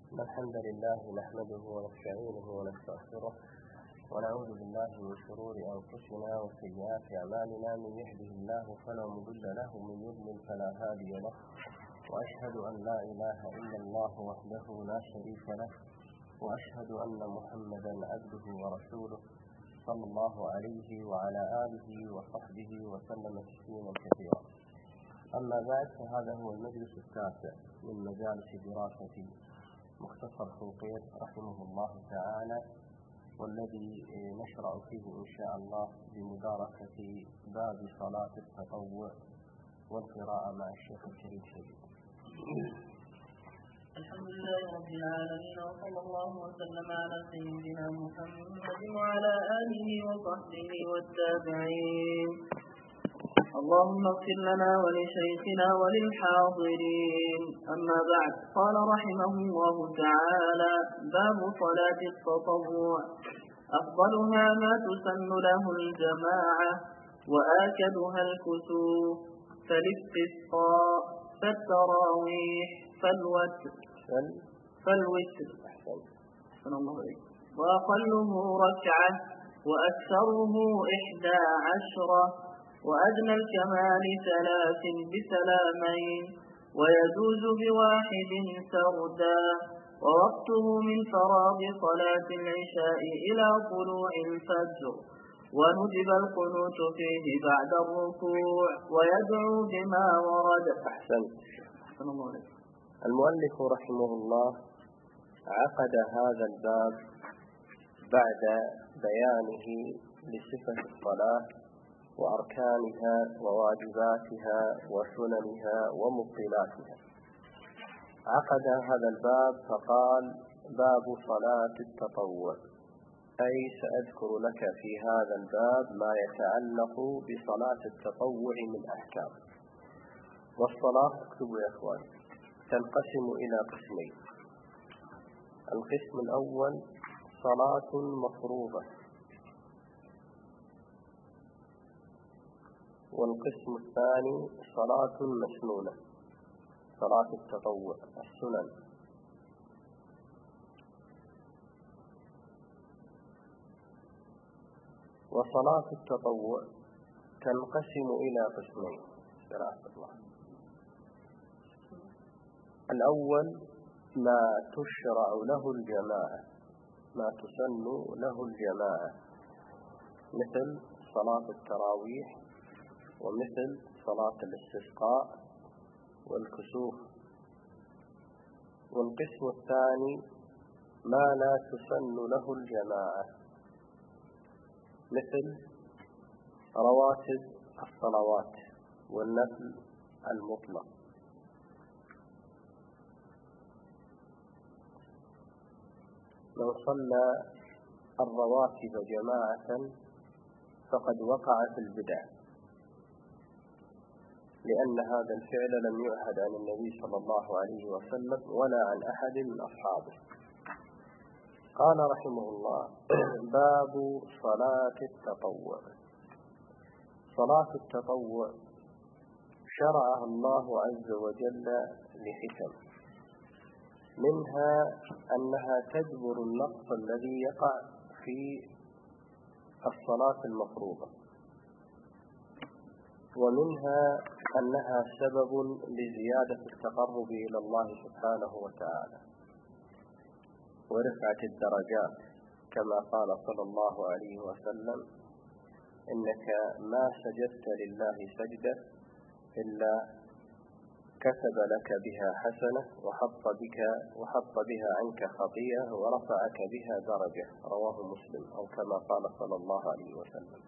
الحمد لله نحمده ونستعينه ونستغفره ونعوذ بالله من شرور أنفسنا وسيئات أعمالنا. من يهده الله فلا مضل له ومن يضلل فلا هادي له، وأشهد أن لا إله إلا الله وحده لا شريك له، وأشهد أن محمدا عبده ورسوله صلى الله عليه وعلى آله وصحبه وسلم تسليما كثيرا. أما بعد، فهذا هو المجلس التاسع من مجالس دراسة مختصر خلقية رحمه الله تعالى، والذي نشرع فيه إن شاء الله بمدارسة باب صلاة التطوع والقراءة مع الشيخ الكريم شديد. الحمد لله رب العالمين، وصلى الله وسلم على سيدنا محمد وعلى آله وصحبه والتابعين. اللهم اغفر لنا ولشيخنا وللحاضرين. أما بعد، قال رحمه الله تعالى: باب صلاة التطوع. أفضلها ما تسن له الجماعة، وآكدها الكسوف، فالاستسقاء، فالتراويح، فالوتر، وأقله ركعة، وأكثره 11، وأدنى الكمال 3 بسلامين، ويجوز بواحد سردا. ووقته من فراغ صلاة العشاء إلى طلوع الفجر، وندب القنوت فيه بعد الركوع، ويدعو بما ورد. أحسن الله. المؤلف رحمه الله عقد هذا الباب بعد بيانه لصفة الصلاة وأركانها وواجباتها وسننها ومبطلاتها. عقد هذا الباب فقال: باب صلاة التطوع، أي سأذكر لك في هذا الباب ما يتعلق بصلاة التطوع من أحكام. والصلاة، اكتبوا يا أخوان، تنقسم إلى قسمين. القسم الأول صلاة مفروضة، والقسم الثاني صلاة مسنونة، صلاة التطوع السنن. وصلاة التطوع تنقسم إلى قسمين. الأول ما تشرع له الجماعة، ما تسن له الجماعة، مثل صلاة التراويح، ومثل صلاة الاستسقاء والكسوف. والقسم الثاني ما لا تسن له الجماعة، مثل رواتب الصلوات والنفل المطلق. من صلى الرواتب جماعة فقد وقع في البدع، لأن هذا الفعل لم يعهد عن النبي صلى الله عليه وسلم ولا عن أحد من أصحابه. قال رحمه الله: باب صلاة التطوع. صلاة التطوع شرعها الله عز وجل لحكم، منها أنها تجبر النقص الذي يقع في الصلاة المفروضة، ومنها أنها سبب لزيادة التقرب إلى الله سبحانه وتعالى ورفعة الدرجات، كما قال صلى الله عليه وسلم: إنك ما سجدت لله سجدة إلا كتب لك بها حسنة، وحط بها عنك خطيئة، ورفعك بها درجة. رواه مسلم، أو كما قال صلى الله عليه وسلم.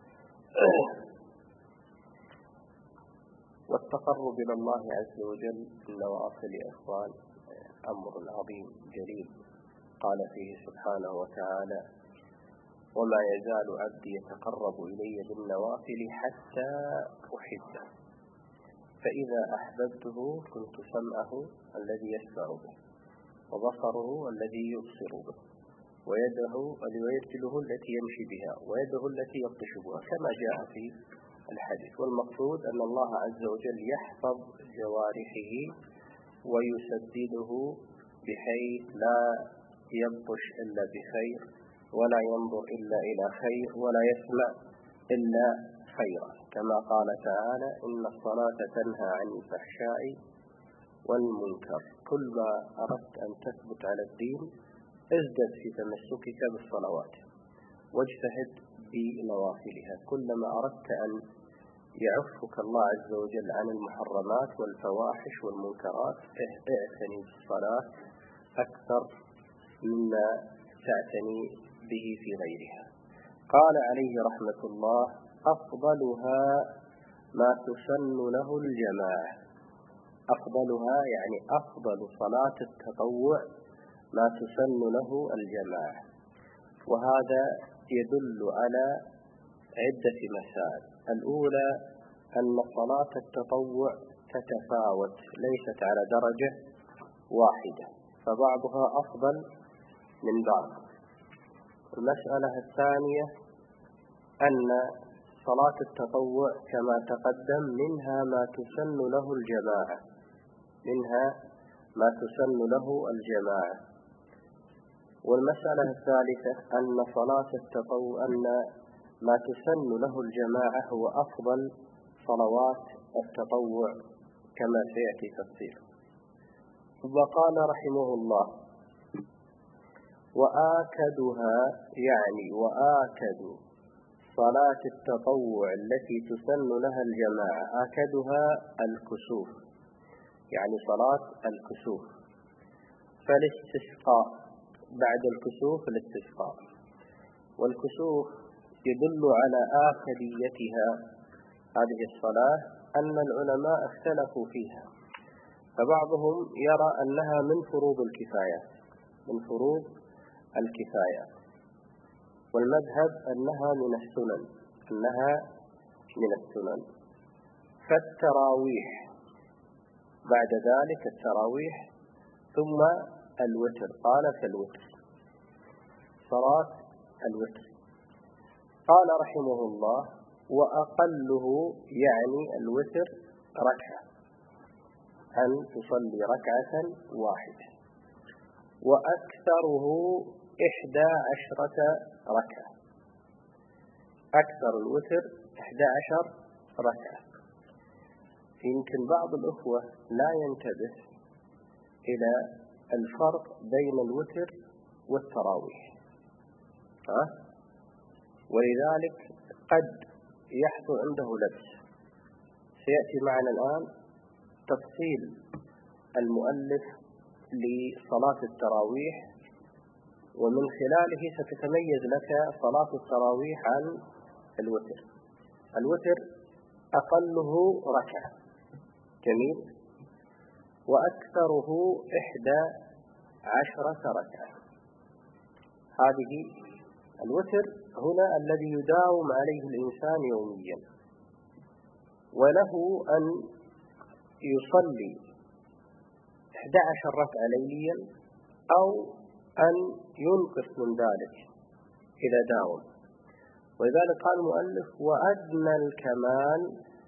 والتقرب إلى الله عز وجل بالنوافل يا إخوان أمر عظيم جليل. قال فيه سبحانه وتعالى: وما يزال عبدي يتقرب إلي بالنوافل حتى أحبه، فإذا أحببته كنت سمعه الذي يسمع به، وبصره الذي يبصر به، ورجله التي يمشي بها، ويده التي يبطش بها، كما جاء في الحديث. والمقصود أن الله عز وجل يحفظ جوارحه ويسدده بحيث لا يبطش إلا بخير ولا ينظر إلا إلى خير ولا يسمع إلا خيرا، كما قال تعالى: إن الصلاة تنهى عن الفحشاء والمنكر. كل ما أردت أن تثبت على الدين ازدد في تمسكك بالصلوات واجتهد بنوافلها. كلما أردت أن يعفك الله عز وجل عن المحرمات والفواحش والمنكرات اعتني بالصلاة أكثر مما تعتني به في غيرها. قال عليه رحمة الله: أفضلها ما تسن له الجماعة. أفضلها يعني أفضل صلاة التطوع ما تسن له الجماعة. وهذا يدل على عدة مسائل. الأولى أن صلاة التطوع تتفاوت، ليست على درجة واحدة، فبعضها أفضل من بعض. المسألة الثانية أن صلاة التطوع كما تقدم منها ما تسن له الجماعة، منها ما تسن له الجماعة. والمسألة الثالثة أن صلاة التطوع أن ما تسن له الجماعة هو أفضل صلوات التطوع كما سيأتي تفصيله. وقال رحمه الله: وآكدها يعني وآكد صلاة التطوع التي تسن لها الجماعة، آكدها الكسوف، يعني صلاة الكسوف. فالاستسقاء بعد الكسوف الاستسقاء، والكسوف يدل على آكديتها هذه الصلاة أن العلماء اختلفوا فيها، فبعضهم يرى أنها من فروض الكفايات، من فروض الكفايات، والمذهب أنها من السنن، أنها من السنن. فالتراويح بعد ذلك التراويح ثم الوتر، قال فالوتر صلاة الوتر. قال رحمه الله: وأقله يعني الوتر ركعة، أن تصلي ركعة واحدة، وأكثره 11 ركعة. أكثر الوتر 11 ركعة. يمكن بعض الأخوة لا ينتبه إلى الفرق بين الوتر والتراويح، ولذلك قد يحصل عنده لبس. سيأتي معنا الآن تفصيل المؤلف لصلاة التراويح، ومن خلاله ستتميز لك صلاة التراويح عن الوتر. الوتر أقله ركعة، جميل، وأكثره 11 ركعة. هذه الوتر هنا الذي يداوم عليه الإنسان يوميا، وله أن يصلي 11 ركعة ليليا أو أن ينقص من ذلك إذا داوم. ولذلك قال المؤلف: وأدنى الكمال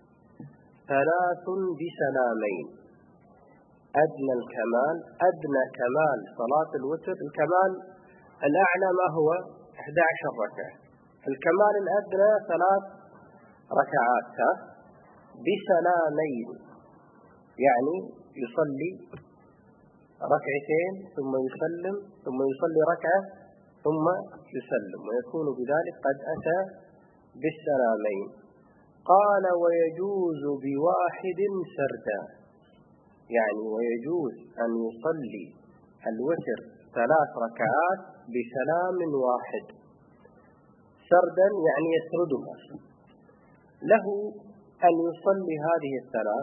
3 بسلامين. أدنى الكمال، أدنى كمال صلاة الوتر، الكمال الأعلى ما هو 11 ركعة، الكمال الأدنى 3 ركعات بسلامين، يعني يصلي ركعتين ثم يسلم ثم يصلي ركعة ثم يسلم، ويكون بذلك قد أتى بالسلامين. قال: ويجوز بواحد سردا، يعني ويجوز أن يصلي الوتر 3 ركعات بسلام واحد، سردا يعني يسردها. له أن يصلي هذه 3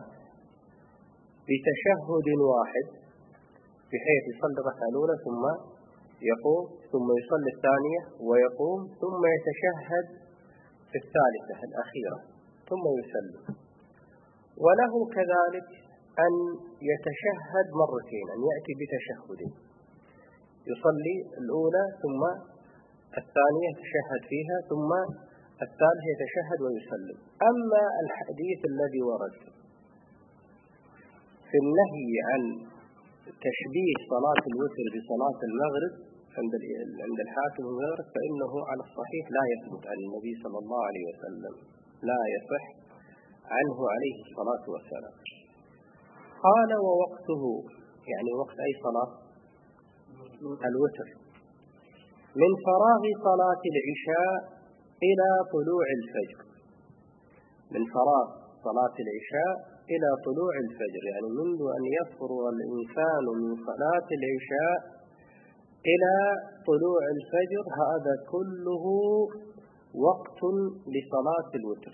بتشهد واحد، بحيث يصلي الركعة الأولى ثم يقوم ثم يصلي الثانية ويقوم ثم يتشهد في الثالثة الأخيرة ثم يسلم. وله كذلك أن يتشهد مرتين، أن يأتي بتشهد، يصلي الأولى ثم الثانية يتشهد فيها ثم الثالثة يتشهد ويسلم. أما الحديث الذي ورد في النهي عن تشبيه صلاة الوتر بصلاة المغرب عند الحاكم المغرب فإنه على الصحيح لا يثبت عن النبي صلى الله عليه وسلم، لا يصح عنه عليه الصلاة والسلام. قال ووقته، يعني وقت أي صلاة؟ الوتر، من فراغ صلاة العشاء إلى طلوع الفجر. من فراغ صلاة العشاء إلى طلوع الفجر، يعني منذ أن يفرغ الإنسان من صلاة العشاء إلى طلوع الفجر، هذا كله وقت لصلاة الوتر.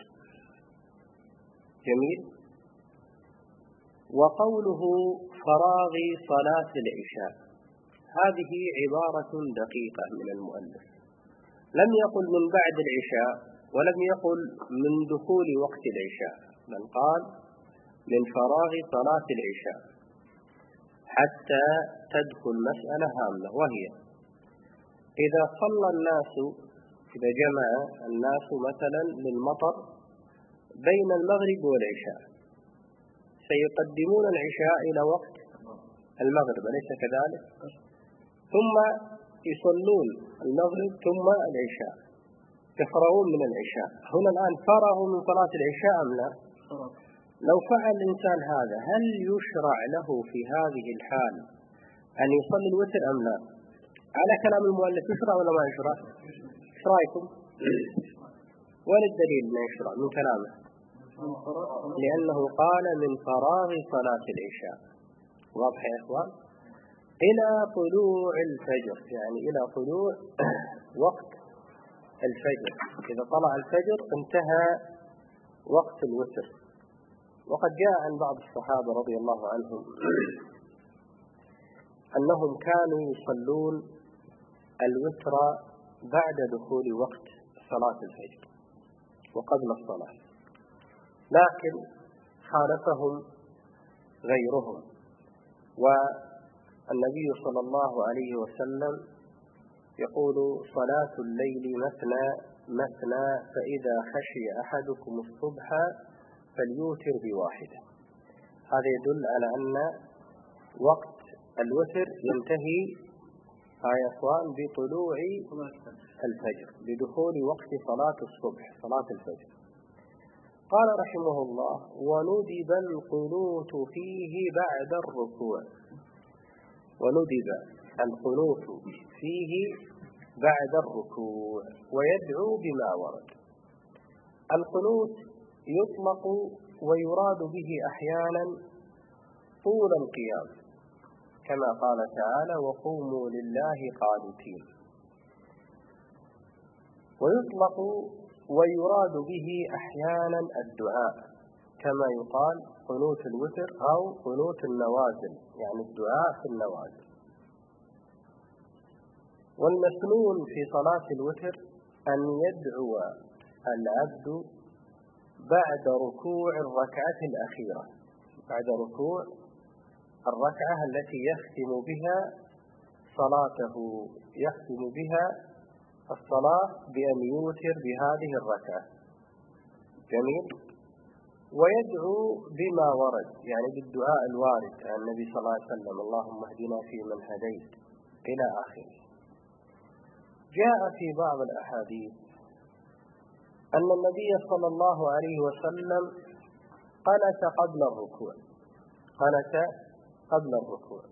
جميل. وقوله فراغ صلاة العشاء، هذه عبارة دقيقة من المؤلف، لم يقل من بعد العشاء ولم يقل من دخول وقت العشاء، بل قال من فراغ صلاة العشاء، حتى تدخل مسألة هامة، وهي إذا صلى الناس، إذا جمع الناس مثلا للمطر بين المغرب والعشاء، سيقدمون العشاء إلى وقت المغرب، أليس كذلك؟ ثم يصلون المغرب ثم العشاء، يفرغون من العشاء. هنا الآن فرغوا من صلاة العشاء أم لا؟ لو فعل الإنسان هذا هل يشرع له في هذه الحال أن يصلي الوتر أم لا؟ على كلام المؤلف يشرع ولا ما يشرع؟ ايش رايكم؟ وين الدليل ما يشرع من كلامه؟ لأنه قال من فراغ صلاة العشاء. واضح يا إخوان؟ إلى طلوع الفجر، يعني إلى طلوع وقت الفجر. إذا طلع الفجر انتهى وقت الوتر. وقد جاء عن بعض الصحابة رضي الله عنهم أنهم كانوا يصلون الوتر بعد دخول وقت صلاة الفجر وقبل الصلاة، لكن خالفهم غيرهم. والنبي صلى الله عليه وسلم يقول صلاة الليل مثنى مثنى، فإذا خشي أحدكم الصبح فليوتر بواحدة. هذا يدل على أن وقت الوتر ينتهي يا إخوان بطلوع الفجر، بدخول وقت صلاة الصبح، صلاة الفجر. قال رحمه الله وندب القنوت فيه بعد الركوع. وندب القنوت فيه بعد الركوع ويدعو بما ورد. القنوت يطلق ويراد به أحيانا طول القيام، كما قال تعالى وقوموا لله قانتين. ويطلق ويراد به أحيانا الدعاء، كما يقال قنوت الوتر أو قنوت النوازل، يعني الدعاء في النوازل. والمسنون في صلاة الوتر أن يدعو العبد بعد ركوع الركعة الأخيرة، بعد ركوع الركعة التي يختم بها صلاته، يختم بها الصلاة بأن يوتر بهذه الركعة. جميل. ويدعو بما ورد، يعني بالدعاء الوارد عن النبي صلى الله عليه وسلم اللهم اهدنا فيمن هديت إلى آخره. جاء في بعض الأحاديث أن النبي صلى الله عليه وسلم قنت قبل الركوع، قنت قبل الركوع.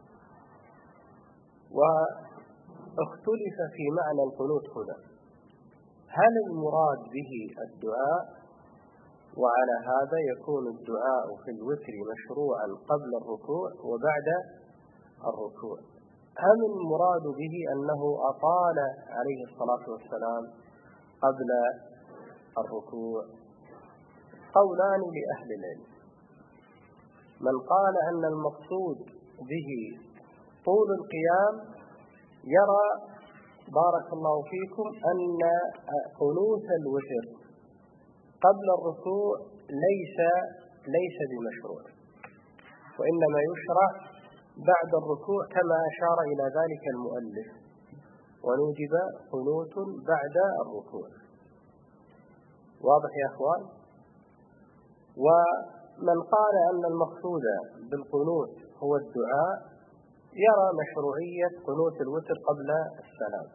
واختلف في معنى القنوت هنا، هل المراد به الدعاء؟ وعلى هذا يكون الدعاء في الوتر مشروعا قبل الركوع وبعد الركوع، أم المراد به أنه أطال عليه الصلاة والسلام قبل الركوع؟ قولان لأهل العلم. من قال أن المقصود به طول القيام يرى بارك الله فيكم أن قنوت الوتر قبل الركوع ليس بمشروع، وإنما يشرع بعد الركوع كما أشار إلى ذلك المؤلف ونوجب قنوت بعد الركوع. واضح يا أخوان؟ ومن قال أن المقصود بالقنوت هو الدعاء يرى مشروعية قنوت الوتر قبل السلام،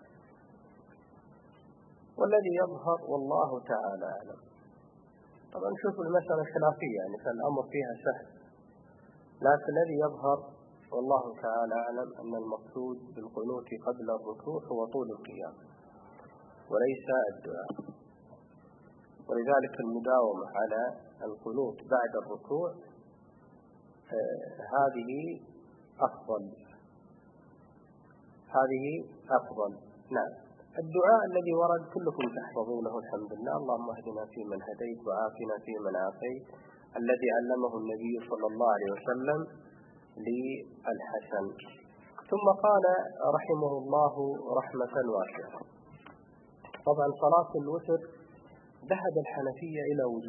والذي يظهر والله تعالى أعلم. طبعا شوف المسألة خلافية يعني فالأمر فيها سهل، لكن الذي يظهر والله تعالى أعلم أن المقصود بالقنوت قبل الركوع هو طول القيام وليس الدعاء، ولذلك المداومة على القنوت بعد الركوع هذه أفضل. نعم. الدعاء الذي ورد كلكم تحفظونه الحمد لله، اللهم اهدنا فيمن هديت وعافنا فيمن عافيت، الذي علمه النبي صلى الله عليه وسلم للحسن. ثم قال رحمه الله رحمة واسعة. طبعا صلاة الوتر ذهب الحنفية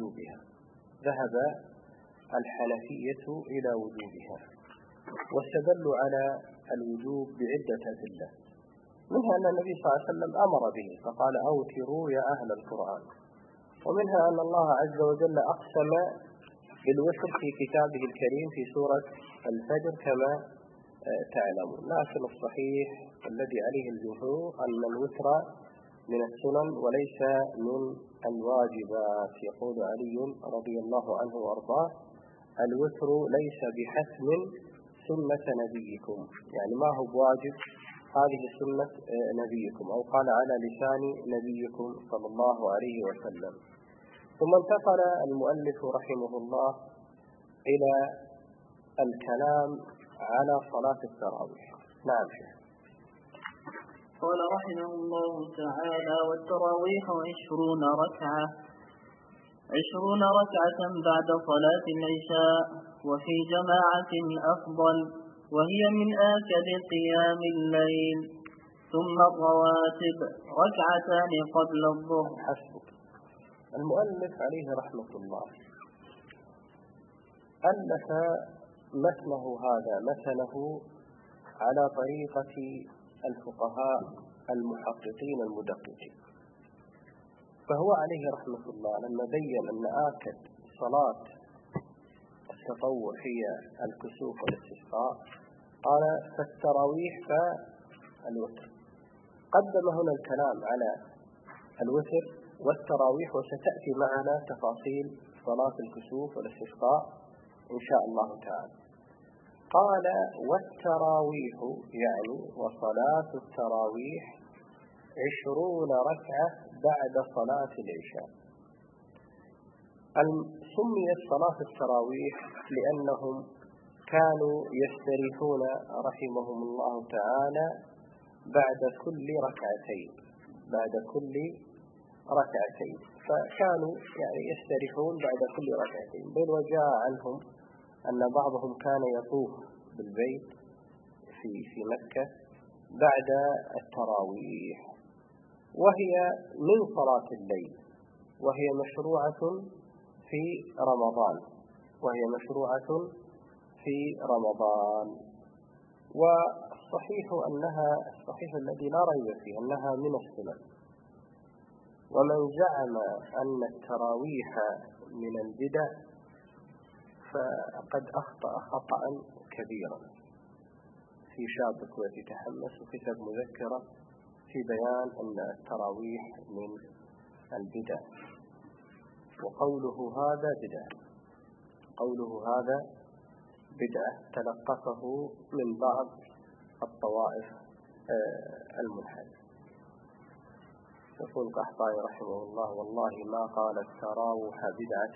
إلى وجوبها واستدلوا على الوجوب بعدة أدلة، منها أن النبي صلى الله عليه وسلم أمر به فقال أوتروا يا أهل القرآن، ومنها أن الله عز وجل أقسم بالوتر في كتابه الكريم في سورة الفجر كما تعلمون. لكن الصحيح الذي عليه الجمهور أن الوتر من السنن وليس من الواجبات. يقول علي رضي الله عنه وأرضاه: الوتر ليس بحتم سنة نبيكم، يعني ما هو بواجب، هذه سنة نبيكم، أو قال على لسان نبيكم صلى الله عليه وسلم. ثم انتقل المؤلف رحمه الله إلى الكلام على صلاة التراويح. نعم. قال رحمه الله تعالى: والتراويح 20 ركعة بعد صلاة العشاء، وفي جماعة أفضل، وهي من آكد قيام الليل. ثم الرواتب 2 قبل الظهر. حسبك. المؤلف عليه رحمة الله ألف مثله على طريقة الفقهاء المحققين المدققين. فهو عليه رحمة الله لما بين أن آكد صلاة التطوع هي الكسوف والاستسقاء قال فالتراويح فالوتر. قدم هنا الكلام على الوتر والتراويح، وستأتي معنا تفاصيل صلاة الكسوف والاستسقاء إن شاء الله تعالى. قال والتراويح يعني وصلاة التراويح 20 ركعة بعد صلاة العشاء. سميت صلاة التراويح لأنهم كانوا يستريحون رحمهم الله تعالى بعد كل ركعتين، فكانوا يعني يستريحون بعد كل ركعتين. بل وجاء عنهم أن بعضهم كان يطوف بالبيت في مكة بعد التراويح، وهي من صلاة الليل، وهي مشروعة في رمضان. والصحيح الذي لا ريب فيه أنها من السنن. ومن زعم أن التراويح من البدع فقد أخطأ خطأ كبيرا. في شابك ويتحمس وكتب مذكرة في بيان أن التراويح من البدع، وقوله هذا بدعة تلقفه من بعض الطوائف المنحرفة. يقول القحطاني رحمه الله: والله ما قال التراوح بدعة،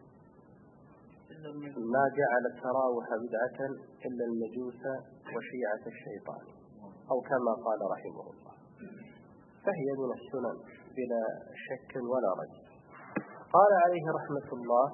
ما جعل التراوح بدعة إلا المجوس وشيعة الشيطان، أو كما قال رحمه الله. فهي من السنن بلا شك ولا ريب. قال عليه رحمة الله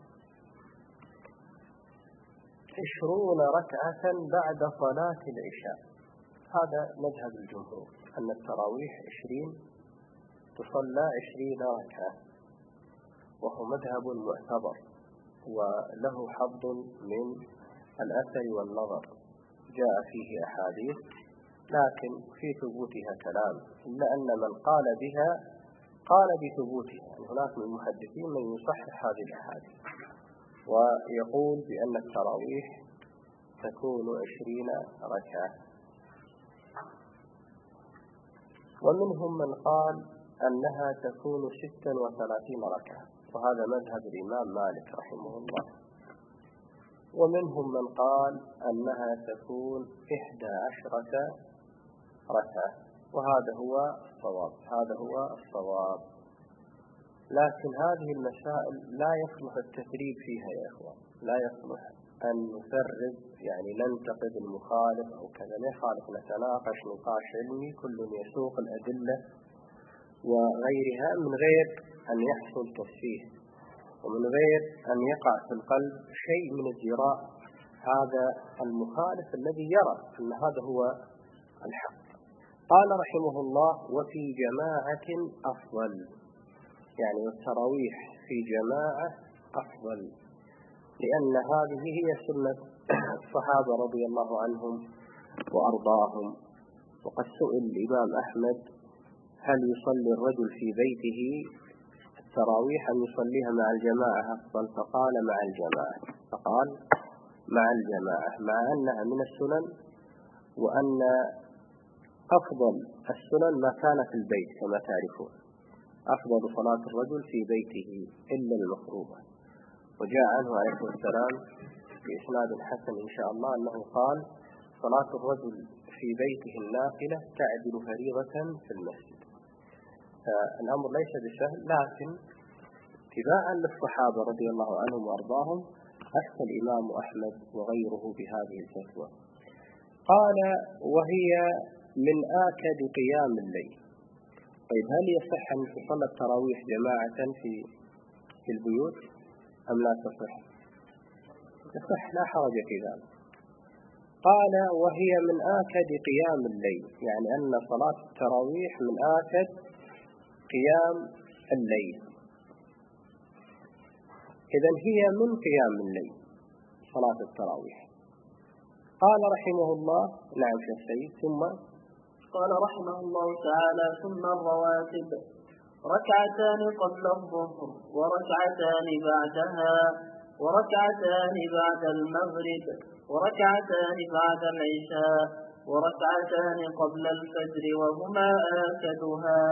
20 ركعة بعد صلاة العشاء. هذا مذهب الجمهور أن التراويح 20 تصلى 20 ركعة، وهو مذهب معتبر وله حظ من الأثر والنظر، جاء فيه أحاديث لكن في ثبوتها كلام، إلا أن من قال بها قال بثبوتها. يعني هناك من المحدثين من يصحح هذه الأحاديث ويقول بأن التراويح تكون 20 ركعة. ومنهم من قال أنها تكون 36 ركعة، وهذا مذهب الإمام مالك رحمه الله. ومنهم من قال أنها تكون 11 ركعة، وهذا هو الصواب. لكن هذه المسائل لا يصلح التثريب فيها يا إخوان، لا يصلح أن نفرد، يعني ننتقد المخالف أو كذا. يخالف نتناقش نقاش علمي، كل يسوق الأدلة وغيرها من غير أن يحصل تفسير، ومن غير أن يقع في القلب شيء من ازدراء هذا المخالف الذي يرى أن هذا هو الحق. قال رحمه الله: وفي جماعة أفضل، يعني والتراويح في جماعة أفضل، لأن هذه هي سنة الصحابة رضي الله عنهم وأرضاهم. وقد سئل الإمام أحمد: هل يصلي الرجل في بيته التراويح أم يصليها مع الجماعة أفضل؟ فقال مع الجماعة، مع أنها من السنن، وأن أفضل السنن ما كان في البيت كما تعرفون. أفضل صلاة الرجل في بيته إلا المفروضة. وجاء عنه عليه السلام بإسناد حسن إن شاء الله أنه قال: صلاة الرجل في بيته النافلة تعدل فريضة في المسجد. الأمر ليس بسهل، لكن اتباعا للصحابة رضي الله عنهم وأرضاهم أفتى الإمام أحمد وغيره بهذه الفتوى. قال: وهي من آكد قيام الليل. طيب، هل يصح أن تصلى التراويح جماعة في البيوت أم لا تصح؟ تصح، لا حرج في ذلك. قال: وهي من آكد قيام الليل، يعني أن صلاة التراويح من آكد قيام الليل، إذن هي من قيام الليل صلاة التراويح. قال رحمه الله: نعم شيخ سيد. ثم قال رحمه الله تعالى: ثم الرواتب 2 قبل الظهر، 2 بعدها، 2 بعد المغرب، 2 بعد العشاء، 2 قبل الفجر، وهما آكدها.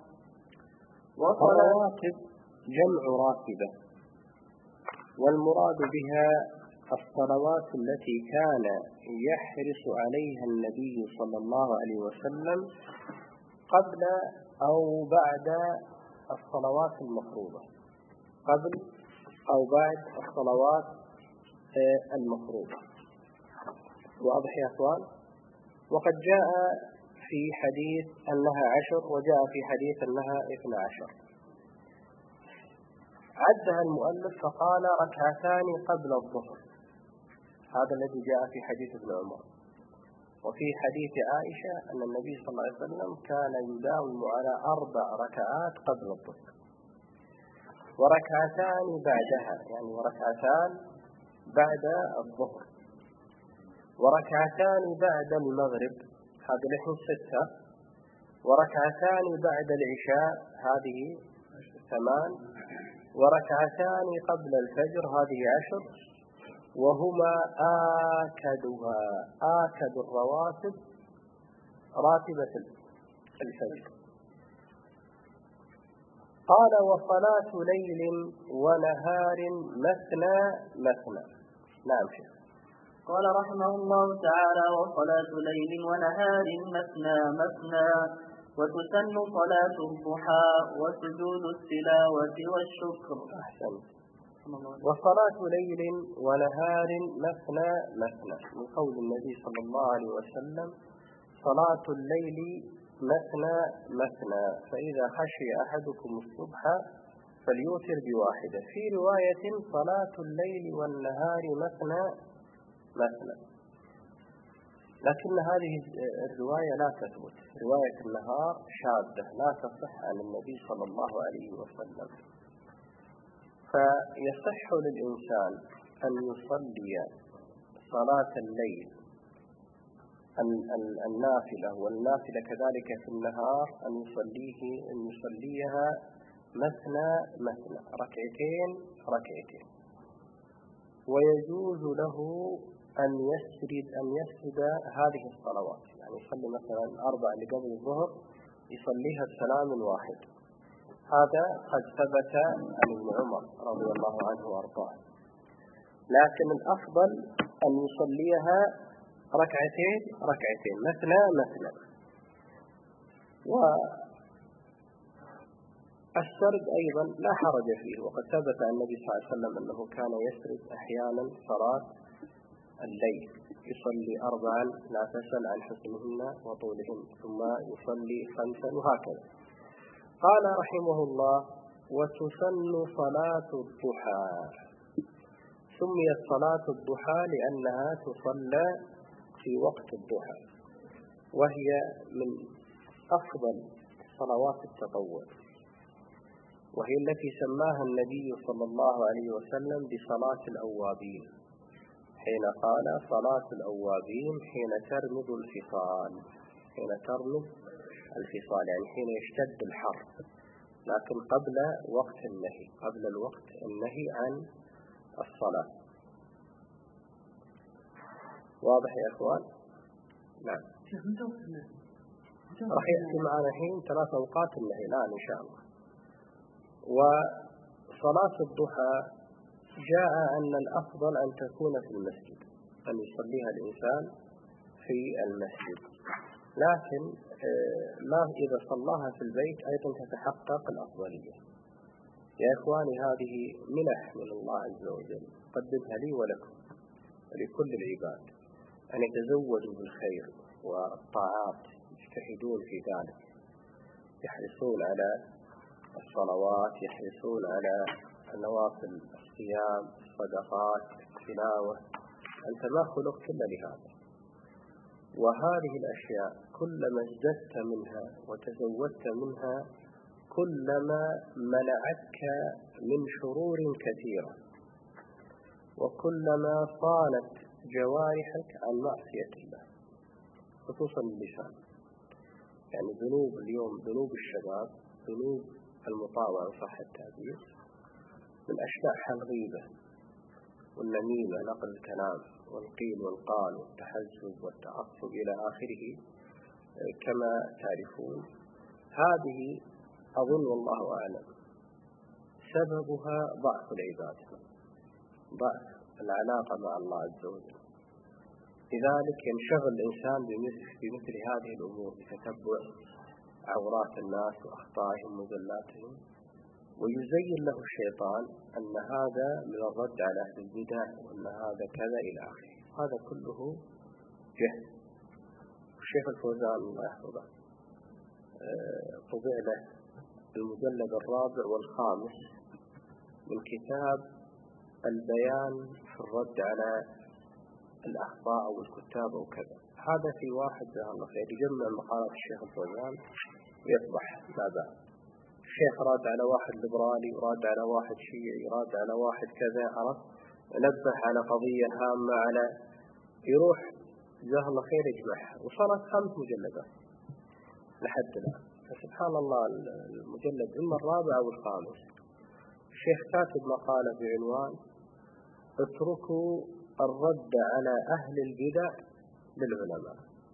الرواتب جمع راتبة، والمراد بها الصلوات التي كان يحرص عليها النبي صلى الله عليه وسلم قبل أو بعد الصلوات المفروضة، قبل أو بعد الصلوات المفروضة. واضح يا أخوان؟ وقد جاء في حديث أنها 10، وجاء في حديث أنها 12. عدها المؤلف فقال: 2 قبل الظهر، هذا الذي جاء في حديث ابن عمر. وفي حديث عائشة أن النبي صلى الله عليه وسلم كان يداوم على 4 ركعات قبل الظهر، 2 بعدها، يعني 2 بعد الظهر، 2 بعد المغرب، هذه نحن 6، 2 بعد العشاء، هذه 8، 2 قبل الفجر، هذه 10، وهما آكدها، آكد الرواتب راتبة الفجر. قال: وصلاة ليل ونهار مثنى مثنى. نعم شيخ. قال رحمه الله تعالى: وصلاة ليل ونهار مثنى مثنى، وتسن صلاة الضحى وسجود التلاوة والشكر. أحسن. وصلاة ليل ونهار مثنى مثنى، من قول النبي صلى الله عليه وسلم: صلاة الليل مثنى مثنى، فإذا خشي أحدكم الصبح فليوتر ب1. في رواية: صلاة الليل والنهار مثنى مثنى. لكن هذه الرواية لا تثبت، رواية النهار شاذة لا تصح عن النبي صلى الله عليه وسلم. فيصح للإنسان أن يصلي صلاة الليل النافلة، والنافلة كذلك في النهار أن يصليها مثنى مثنى، 2 2، ويجوز له أن يسرد هذه الصلوات، يعني يصلي مثلا 4 اللي قبل الظهر يصليها بسلام واحد. هذا قد ثبت عن ابن عمر رضي الله عنه وارضاه. لكن الأفضل أن يصليها ركعتين مثنى. والسرد أيضا لا حرج فيه، وقد ثبت عن النبي صلى الله عليه وسلم أنه كان يسرد أحيانا صلاة الليل، يصلي 4 لا تسأل عن حسنهن وطولهن، ثم يصلي 5 وهكذا. قال رحمه الله: وتسن صلاة الضحى. سميت صلاة الضحى لأنها تصلى في وقت الضحى، وهي من أفضل صلوات التطوع، وهي التي سماها النبي صلى الله عليه وسلم بصلاة الأوابين، حين قال: صلاة الأوابين حين ترمض الفصال، يعني حين يشتد الحر، لكن قبل الوقت النهي عن الصلاة. واضح يا أخوان؟ نعم. راح يأتي معنا الحين 3 أوقات النهي الآن إن شاء الله. وصلاة الضحى جاء أن الأفضل أن تكون في المسجد، أن يصليها الإنسان في المسجد، لكن ما إذا صلاها في البيت أيضا تتحقق الأفضلية. يا إخواني، هذه منح من الله عز وجل قدمها لي ولكم ولكل العباد، أن يتزودوا بالخير والطاعات، يجتهدون في ذلك، يحرصون على الصلوات، يحرصون على النوافل، الصيام، الصدقات، التلاوة. أنت ما خلقت إلا لهذا، وهذه الأشياء كلما ازددت منها وتزودت منها كلما منعتك من شرور كثيرة، وكلما صانت جوارحك عن معصية الله، خصوصا اللسان. يعني ذنوب اليوم، ذنوب الشباب، ذنوب المطاوعة صح التعبير، من أشباحها الغيبة والنميمة، نقل الكلام والقيل والقال والتحزب والتعصب إلى آخره كما تعرفون. هذه أظن والله أعلم سببها ضعف العباد، ضعف العلاقة مع الله عز وجل. لذلك ينشغل الإنسان بمثل هذه الأمور، بتتبع عورات الناس وأخطائهم وزلاتهم، ويزين له الشيطان أن هذا من الرد على أهل البدع، وأن هذا كذا إلى آخره. هذا كله جهل. الشيخ الفوزان الله يحفظه طبع له المجلد 4 والخامس من كتاب البيان في الرد على الأخطاء والكتاب وكذا. هذا في واحد جزاه الله خير يجمع مقالات الشيخ الفوزان ويصبح ما بعد. الشيخ راد على واحد ليبرالي، راد على واحد شيعي، راد على واحد كذا، عرف، نبه على قضية هامة، على يروح جزاه الله خير يجمعها، وصارت 5 مجلدات لحد الآن. فسبحان الله، المجلد إما 4 أو 5. الشيخ كاتب مقالة بعنوان: اتركوا الرد على أهل البدع للعلماء.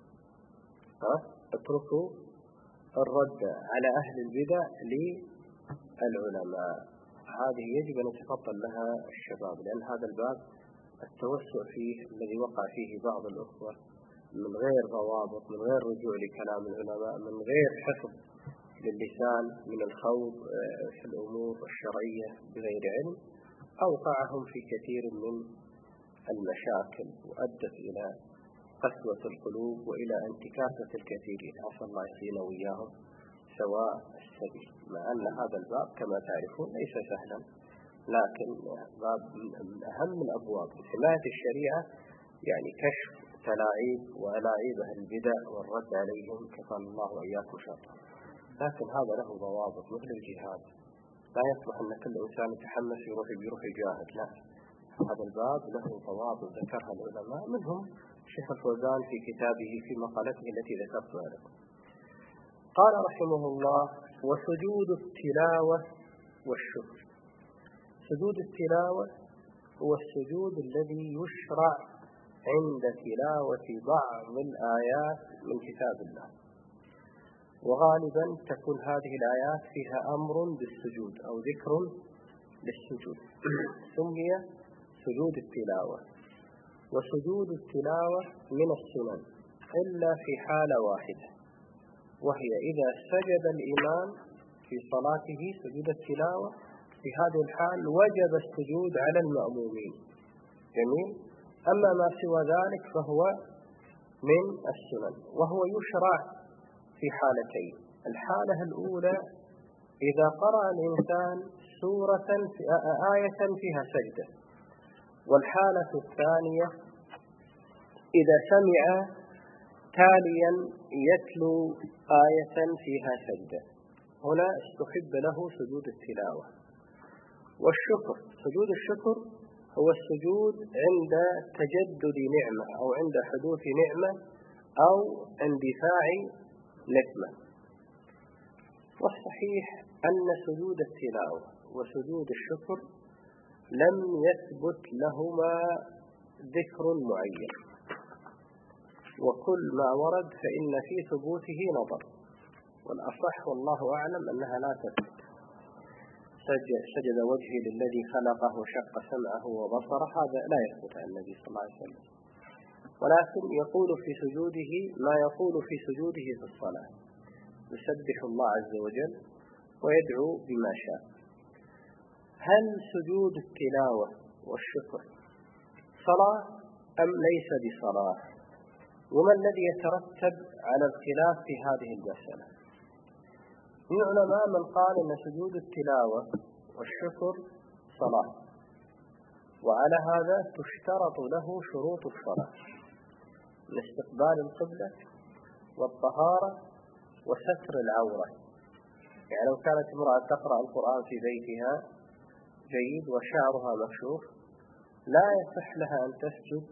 اتركوا الرد على أهل البدع للعلماء. هذه يجب أن يتفضل لها الشباب، لأن هذا الباب التوسع فيه الذي وقع فيه بعض الأخوة من غير ضوابط، من غير رجوع لكلام العلماء، من غير حفظ للسان من الخوض في الأمور الشرعية بغير علم، أوقعهم في كثير من المشاكل، وأدت إلى قسوة القلوب وإلى انتكاسة الكثيرين. عسى الله يهدينا وإياهم سواء السبيل. مع أن هذا الباب كما تعرفون ليس سهلا، لكن باب من أهم الأبواب لحماية الشريعة، يعني كشف تلاعيب وألاعيب أهل البدع والرد عليهم، كفانا الله وإياكم شر. لكن هذا له ضوابط مثل الجهاد، لا يصلح أن كل إنسان يتحمس يروح يجاهد، لا، هذا الباب له ضوابط ذكرها العلماء، منهم الشيخ الفوزان في كتابه في مقالته التي ذكرتها لكم. قال رحمه الله: وسجود التلاوة والشكر. سجود التلاوة هو السجود الذي يشرع عند تلاوة بعض الآيات من كتاب الله، وغالبا تكون هذه الآيات فيها أمر بالسجود أو ذكر للسجود سمي سجود التلاوة. وسجود التلاوة من السنن إلا في حالة واحدة، وهي إذا سجد الإمام في صلاته سجود التلاوة، في هذه الحال وجب السجود على المأمومين. جميل. أما ما سوى ذلك فهو من السنن، وهو يشرع في حالتين. الحالة الأولى إذا قرأ الإنسان سورة في آية فيها سجدة، والحالة الثانية إذا سمع تاليا يتلو آية فيها سجدة، هنا استحب له سجود التلاوة. والشكر، سجود الشكر هو السجود عند تجدد نعمة أو عند حدوث نعمة أو اندفاع نقمة. والصحيح أن سجود التلاوة وسجود الشكر لم يثبت لهما ذكر معين، وكل ما ورد فإن في ثبوته نظر، والأصح والله أعلم أنها لا تثبت. سجد وجهي للذي خلقه وشق سمعه وبصره، هذا لا يثبت عن النبي صلى الله عليه وسلم، ولكن يقول في سجوده ما يقول في سجوده في الصلاة، يسبح الله عز وجل ويدعو بما شاء. هل سجود التلاوة والشكر صلاة أم ليس بصلاة؟ وما الذي يترتب على الخلاف في هذه المسألة؟ من علماء من قال أن سجود التلاوة والشكر صلاة، وعلى هذا تشترط له شروط الصلاة من استقبال القبلة والطهارة وستر العورة. يعني لو كانت امرأة تقرأ القرآن في بيتها جيد وشعرها مكشوف لا يصح لها أن تسجد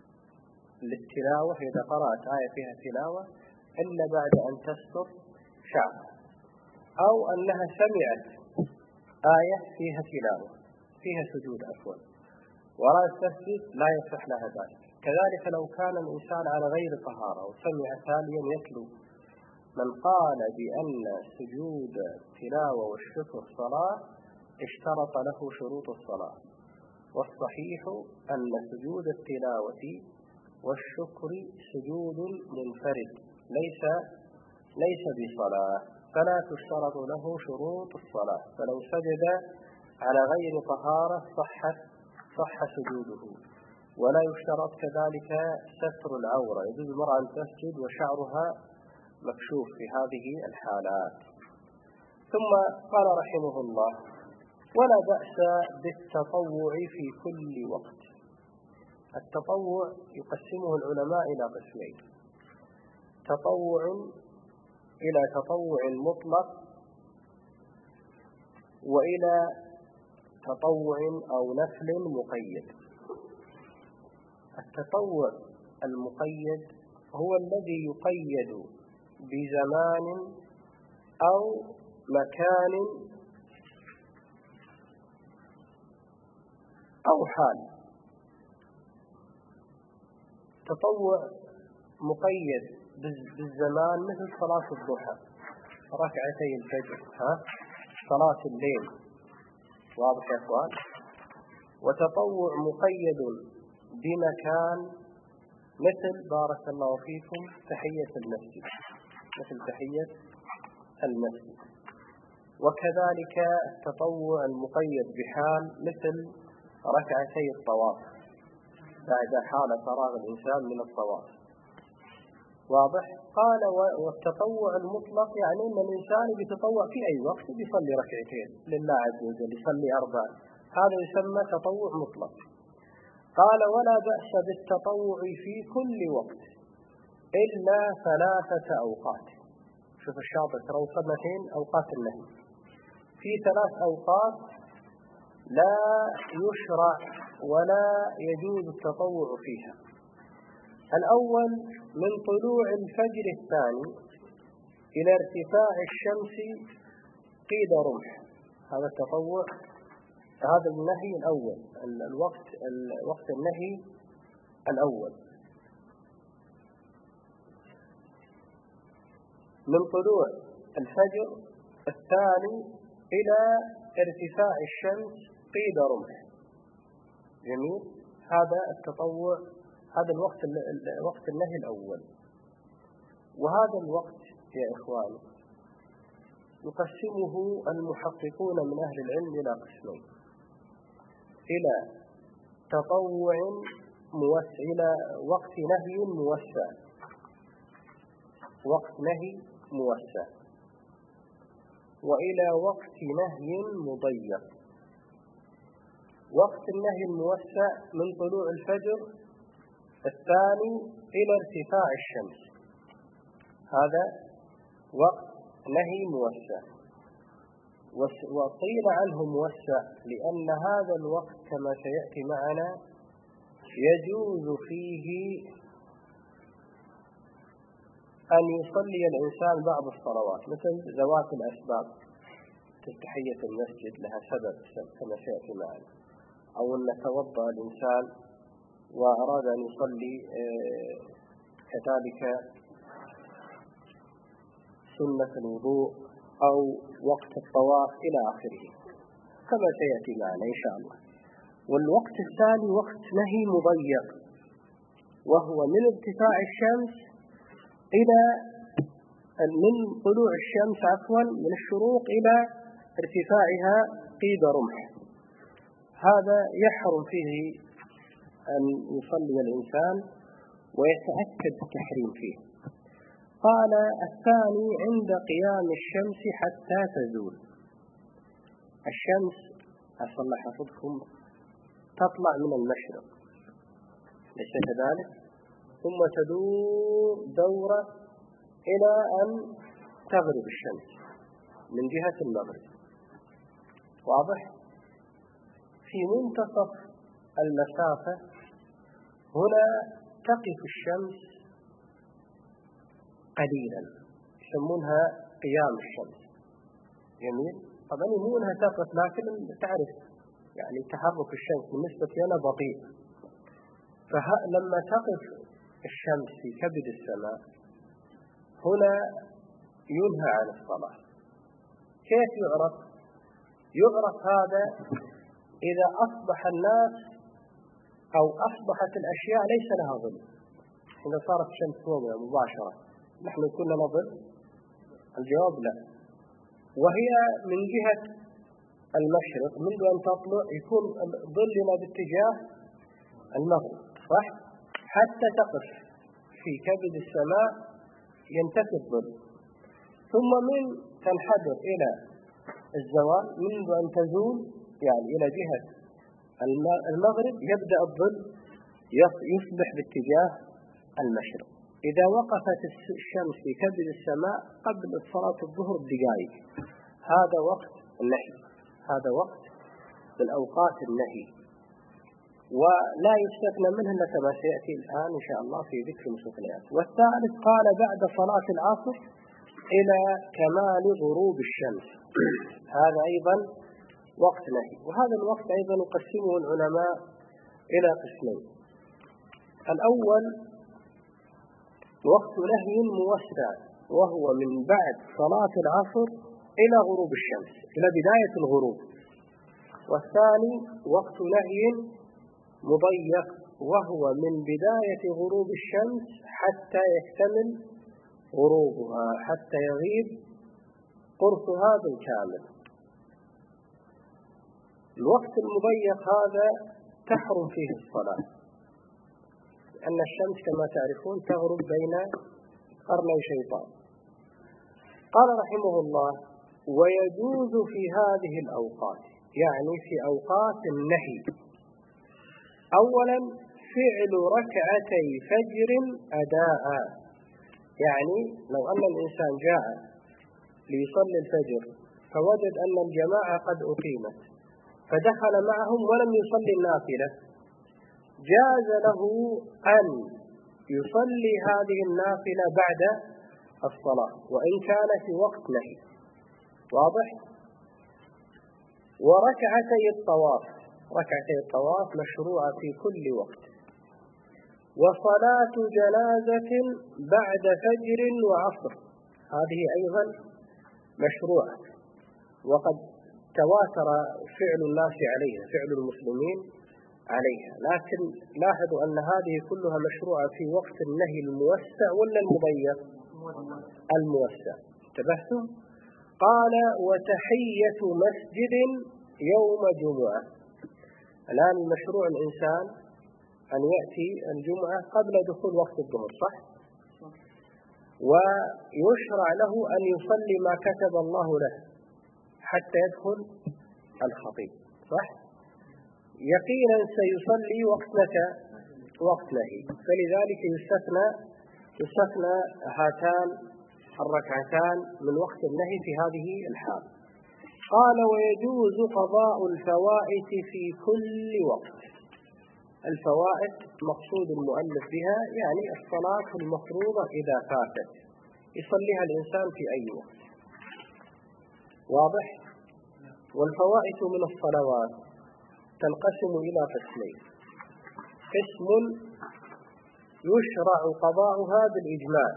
للتلاوة إذا قرأت آية فيها تلاوة إلا بعد أن تستر شعرها، أو أنها سمعت آية فيها تلاوة فيها سجود ولا تسجد لا يصح لها ذلك. كذلك لو كان الإنسان على غير طهارة وسمع تاليا يتلو، من قال بأن سجود التلاوة والشكر صلاة اشترط له شروط الصلاة. والصحيح أن سجود التلاوة والشكر سجود منفرد ليس بصلاة، فلا تشترط له شروط الصلاة، فلو سجد على غير طهارة صح سجوده. ولا يشترط كذلك ستر العورة، يجوز المرأة أن تسجد وشعرها مكشوف في هذه الحالات. ثم قال رحمه الله: ولا بأس بالتطوع في كل وقت. التطوع يقسمه العلماء إلى قسمين: تطوع إلى تطوع مطلق، وإلى تطوع أو نفل مقيد. التطوع المقيد هو الذي يقيد بزمان أو مكان أو حال. تطوع مقيد بالزمان مثل صلاة الضحى، ركعتي الفجر، صلاة الليل، واضح يا اخوان. وتطوع مقيد بمكان مثل بارك الله فيكم تحية المسجد، مثل تحية المسجد. وكذلك التطوع المقيد بحال مثل ركعتي الطواف بعد حال فراغ الإنسان من الطواف، واضح. قال: والتطوع المطلق يعني أن الإنسان يتطوع في أي وقت، يصلي ركعتين لله عز وجل، يصلي 4، هذا يسمى تطوع مطلق. قال: ولا بأس بالتطوع في كل وقت إلا 3 أوقات. شوف الشاطئ ترى وصلنا فين؟ أوقات النهي. في 3 أوقات لا يشرع ولا يجوز التطوع فيها. الأول من طلوع الفجر الثاني إلى ارتفاع الشمس قيد رمح، هذا التطوع، هذا النهي الأول، وقت النهي الأول. من طلوع الفجر الثاني إلى ارتفاع الشمس قيد رمح. جميل. هذا التطوع، هذا وقت النهي الأول. وهذا الوقت يا إخواني يقسمه المحققون من أهل العلم إلى قسمين: إلى تطوع موسع، إلى وقت نهي موسع، وقت نهي موسع، وإلى وقت نهي مضيق. وقت النهي الموسع من طلوع الفجر الثاني إلى ارتفاع الشمس، هذا وقت نهي موسع. وقيل عنه موسع لأن هذا الوقت كما سيأتي معنا يجوز فيه أن يصلي الإنسان بعض الصلوات، مثل ذوات الأسباب، تحية المسجد لها سبب كما سيأتي معنا، أو أن توضأ الإنسان وأراد أن يصلي كذلك سنة الوضوء أو وقت الطواف إلى آخره كما سيأتي معنا إن شاء الله. والوقت الثاني وقت نهي مضيق، وهو من ارتفاع الشمس إلى من طلوع الشمس من الشروق إلى ارتفاعها قيد رمح. هذا يحرم فيه أن يصلي الإنسان ويتأكد التحريم فيه. قال الثاني عند قيام الشمس حتى تزول. الشمس أصلح حفظكم تطلع من المشرق، ليس كذلك؟ ثم تدور دورة إلى أن تغرب الشمس من جهة المغرب، واضح؟ في منتصف المسافة هنا تقف الشمس قليلا، يسمونها قيام الشمس. جميل. طبعا مو انها تقف، لكن تعرف يعني تحرك الشمس بالنسبة لنا بطيء، فلما تقف الشمس في كبد السماء هنا ينهى عن الصلاة. كيف يعرف؟ يعرف هذا إذا أصبح الناس أو أصبحت الأشياء ليس لها ظل. إذا صارت الشمس موجودة مباشرة نحن كنا نظل؟ الجواب لا. وهي من جهة المشرق منذ أن تطلع يكون ظلنا باتجاه المغرب، صح؟ حتى تقف في كبد السماء ينتفي الظل، ثم من تنحدر إلى الزوال منذ أن تزول يعني إلى جهة المغرب يبدأ الظل يصبح باتجاه المشرق. إذا وقفت الشمس في كبد السماء قبل صلاة الظهر بدقائق هذا وقت النهي، هذا وقت من أوقات النهي، ولا يستثنى منه إلا كما سيأتي الآن إن شاء الله في ذكر المستثنيات. والثالث قال بعد صلاة العصر إلى كمال غروب الشمس، هذا أيضا وقت نهي. وهذا الوقت أيضا يقسمه العلماء إلى قسمين: الأول وقت نهي موسع وهو من بعد صلاة العصر إلى غروب الشمس، إلى بداية الغروب. والثاني وقت نهي مضيق وهو من بداية غروب الشمس حتى يكتمل غروبها، حتى يغيب قرصها بالكامل. الوقت المضيق هذا تحرم فيه الصلاة، لأن الشمس كما تعرفون تغرب بين قرني شيطان. قال رحمه الله: ويجوز في هذه الأوقات، يعني في أوقات النهي، أولا فعل ركعتي فجر أداء. يعني لو أن الإنسان جاء ليصلي الفجر فوجد أن الجماعة قد أقيمت فدخل معهم ولم يصلي النافلة، جاز له أن يصلي هذه النافلة بعد الصلاة وإن كان في وقت نهي، واضح؟ وركعتي الطواف، ركعتي الطواف مشروعة في كل وقت. وصلاة جنازة بعد فجر وعصر، هذه أيضا مشروعة، وقد تواتر فعل الناس عليها، فعل المسلمين عليها، لكن لاحظوا أن هذه كلها مشروعة في وقت النهي الموسع ولا المضيق؟ الموسع. انتبهتم؟ قال وتحية مسجد يوم جمعة. الآن المشروع الإنسان أن يأتي الجمعة قبل دخول وقت الظهر، صح؟ ويشرع له أن يصلي ما كتب الله له حتى يدخل الخطيب، صح؟ يقينا سيصلي وقت متى؟ وقت نهي، فلذلك يستثنى هاتان الركعتان من وقت النهي في هذه الحال. قال ويجوز قضاء الفوائت في كل وقت. الفوائت مقصود المؤلف بها يعني الصلاة المفروضة إذا فاتت يصليها الإنسان في أي وقت، واضح؟ والفوائت من الصلوات تنقسم إلى قسمين: قسم يشرع قضاؤها بالإجماع،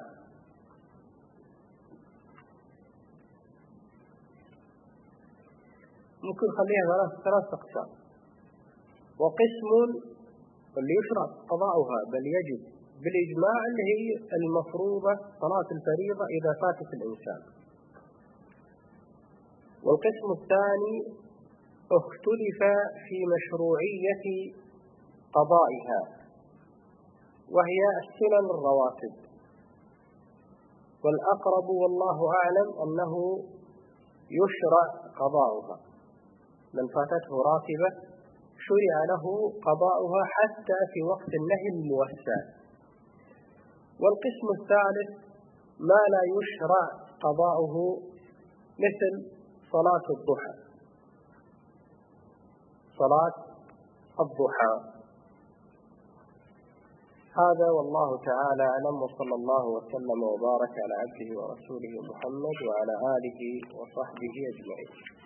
ممكن خليها ثلاث أقسام، وقسم اللي يشرع قضاؤها بل يجب بالإجماع اللي هي المفروضة صلاة الفريضة إذا فاتت الإنسان، والقسم الثاني اختلف في مشروعية قضائها وهي السنن الرواتب، والأقرب والله أعلم أنه يشرع قضاؤها، من فاتته راتبة شرع له قضاؤها حتى في وقت النهي الموسع. والقسم الثالث ما لا يشرع قضاؤه مثل صلاة الضحى، صلاة الضحى. هذا والله تعالى أعلم، وصلى الله وسلم وبارك على عبده ورسوله محمد وعلى آله وصحبه أجمعين.